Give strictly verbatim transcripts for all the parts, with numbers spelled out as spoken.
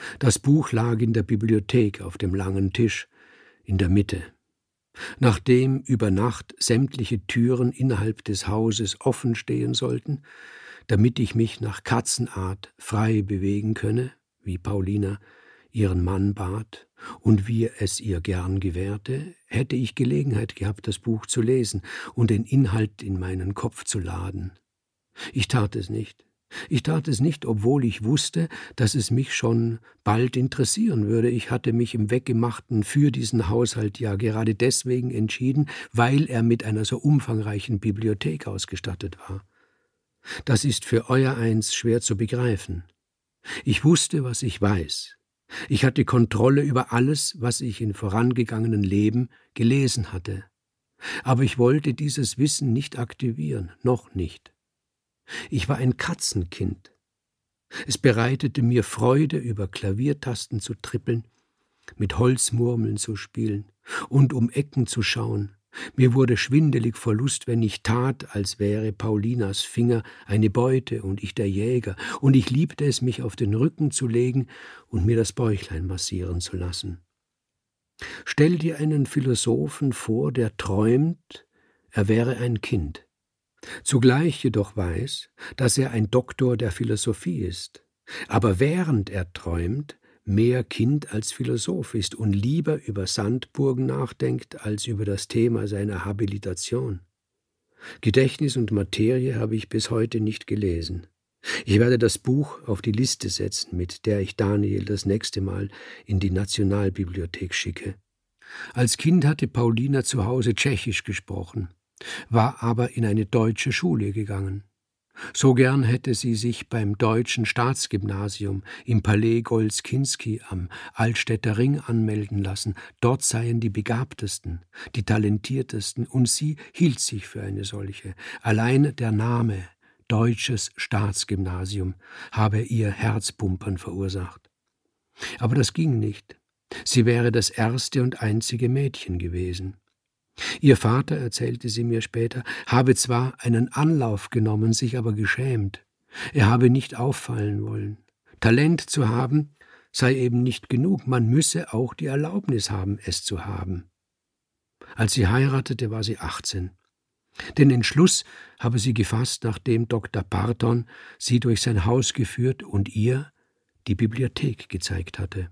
Das Buch lag in der Bibliothek auf dem langen Tisch in der Mitte. Nachdem über Nacht sämtliche Türen innerhalb des Hauses offen stehen sollten, damit ich mich nach Katzenart frei bewegen könne, wie Paulina ihren Mann bat und wie er es ihr gern gewährte, hätte ich Gelegenheit gehabt, das Buch zu lesen und den Inhalt in meinen Kopf zu laden. Ich tat es nicht. Ich tat es nicht, obwohl ich wusste, dass es mich schon bald interessieren würde. Ich hatte mich im Weggemachten für diesen Haushalt ja gerade deswegen entschieden, weil er mit einer so umfangreichen Bibliothek ausgestattet war. Das ist für euer Eins schwer zu begreifen. Ich wusste, was ich weiß. Ich hatte Kontrolle über alles, was ich in vorangegangenen Leben gelesen hatte. Aber ich wollte dieses Wissen nicht aktivieren, noch nicht. Ich war ein Katzenkind. Es bereitete mir Freude, über Klaviertasten zu trippeln, mit Holzmurmeln zu spielen und um Ecken zu schauen. Mir wurde schwindelig vor Lust, wenn ich tat, als wäre Paulinas Finger eine Beute und ich der Jäger, und ich liebte es, mich auf den Rücken zu legen und mir das Bäuchlein massieren zu lassen. Stell dir einen Philosophen vor, der träumt, er wäre ein Kind. Zugleich jedoch weiß, dass er ein Doktor der Philosophie ist, aber während er träumt, mehr Kind als Philosoph ist und lieber über Sandburgen nachdenkt als über das Thema seiner Habilitation. Gedächtnis und Materie habe ich bis heute nicht gelesen. Ich werde das Buch auf die Liste setzen, mit der ich Daniel das nächste Mal in die Nationalbibliothek schicke. Als Kind hatte Paulina zu Hause Tschechisch gesprochen, war aber in eine deutsche Schule gegangen. So gern hätte sie sich beim Deutschen Staatsgymnasium im Palais Golskinski am Altstädter Ring anmelden lassen. Dort seien die Begabtesten, die Talentiertesten, und sie hielt sich für eine solche. Allein der Name Deutsches Staatsgymnasium habe ihr Herzpumpern verursacht. Aber das ging nicht. Sie wäre das erste und einzige Mädchen gewesen. Ihr Vater, erzählte sie mir später, habe zwar einen Anlauf genommen, sich aber geschämt. Er habe nicht auffallen wollen. Talent zu haben sei eben nicht genug, man müsse auch die Erlaubnis haben, es zu haben. Als sie heiratete, war sie achtzehn. Den Entschluss habe sie gefasst, nachdem Doktor Parton sie durch sein Haus geführt und ihr die Bibliothek gezeigt hatte.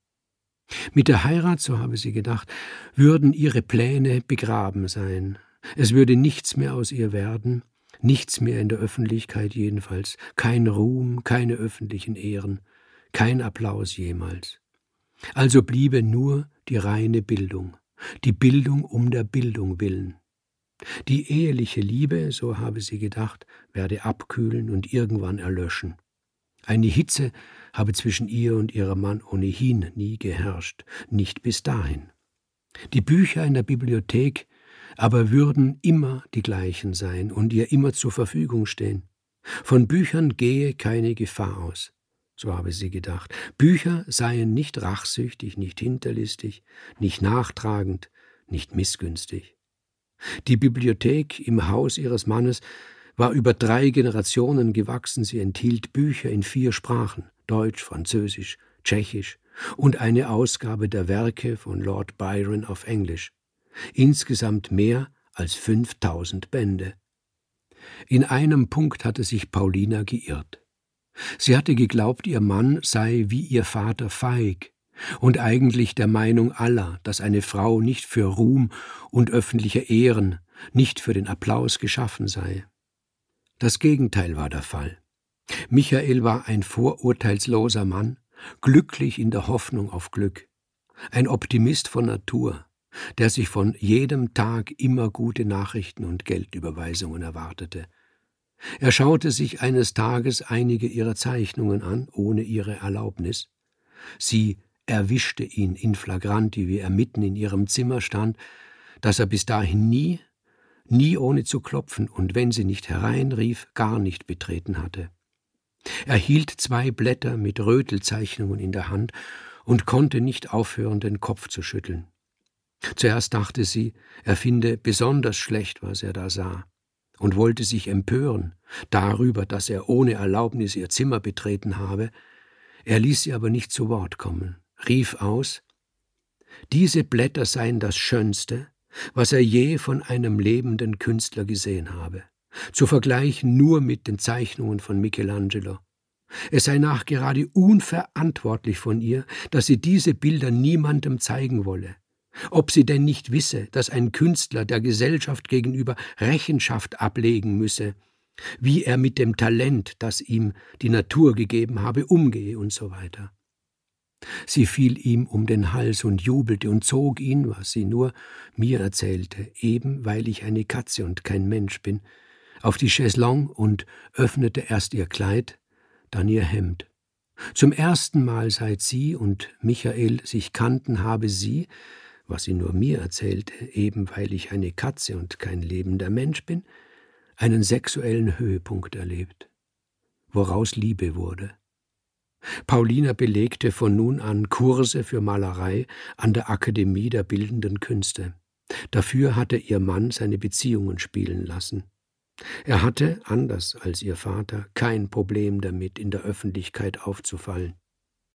Mit der Heirat, so habe sie gedacht, würden ihre Pläne begraben sein. Es würde nichts mehr aus ihr werden, nichts mehr in der Öffentlichkeit jedenfalls, kein Ruhm, keine öffentlichen Ehren, kein Applaus jemals. Also bliebe nur die reine Bildung, die Bildung um der Bildung willen. Die eheliche Liebe, so habe sie gedacht, werde abkühlen und irgendwann erlöschen. Eine Hitze habe zwischen ihr und ihrem Mann ohnehin nie geherrscht, nicht bis dahin. Die Bücher in der Bibliothek aber würden immer die gleichen sein und ihr immer zur Verfügung stehen. Von Büchern gehe keine Gefahr aus, so habe sie gedacht. Bücher seien nicht rachsüchtig, nicht hinterlistig, nicht nachtragend, nicht missgünstig. Die Bibliothek im Haus ihres Mannes war über drei Generationen gewachsen. Sie enthielt Bücher in vier Sprachen, Deutsch, Französisch, Tschechisch und eine Ausgabe der Werke von Lord Byron auf Englisch. Insgesamt mehr als fünftausend Bände. In einem Punkt hatte sich Paulina geirrt. Sie hatte geglaubt, ihr Mann sei wie ihr Vater feig und eigentlich der Meinung aller, dass eine Frau nicht für Ruhm und öffentliche Ehren, nicht für den Applaus geschaffen sei. Das Gegenteil war der Fall. Michael war ein vorurteilsloser Mann, glücklich in der Hoffnung auf Glück, ein Optimist von Natur, der sich von jedem Tag immer gute Nachrichten und Geldüberweisungen erwartete. Er schaute sich eines Tages einige ihrer Zeichnungen an, ohne ihre Erlaubnis. Sie erwischte ihn in flagranti, wie er mitten in ihrem Zimmer stand, das er bis dahin nie, nie ohne zu klopfen und wenn sie nicht hereinrief, gar nicht betreten hatte. Er hielt zwei Blätter mit Rötelzeichnungen in der Hand und konnte nicht aufhören, den Kopf zu schütteln. Zuerst dachte sie, er finde besonders schlecht, was er da sah, und wollte sich empören darüber, dass er ohne Erlaubnis ihr Zimmer betreten habe. Er ließ sie aber nicht zu Wort kommen, rief aus, diese Blätter seien das Schönste, was er je von einem lebenden Künstler gesehen habe, zu vergleichen nur mit den Zeichnungen von Michelangelo. Es sei nachgerade unverantwortlich von ihr, dass sie diese Bilder niemandem zeigen wolle. Ob sie denn nicht wisse, dass ein Künstler der Gesellschaft gegenüber Rechenschaft ablegen müsse, wie er mit dem Talent, das ihm die Natur gegeben habe, umgehe und so weiter. Sie fiel ihm um den Hals und jubelte und zog ihn, was sie nur mir erzählte, eben weil ich eine Katze und kein Mensch bin, auf die Chaiselongue und öffnete erst ihr Kleid, dann ihr Hemd. Zum ersten Mal, seit sie und Michael sich kannten, habe sie, was sie nur mir erzählte, eben weil ich eine Katze und kein lebender Mensch bin, einen sexuellen Höhepunkt erlebt, woraus Liebe wurde. Paulina belegte von nun an Kurse für Malerei an der Akademie der Bildenden Künste. Dafür hatte ihr Mann seine Beziehungen spielen lassen. Er hatte, anders als ihr Vater, kein Problem damit, in der Öffentlichkeit aufzufallen.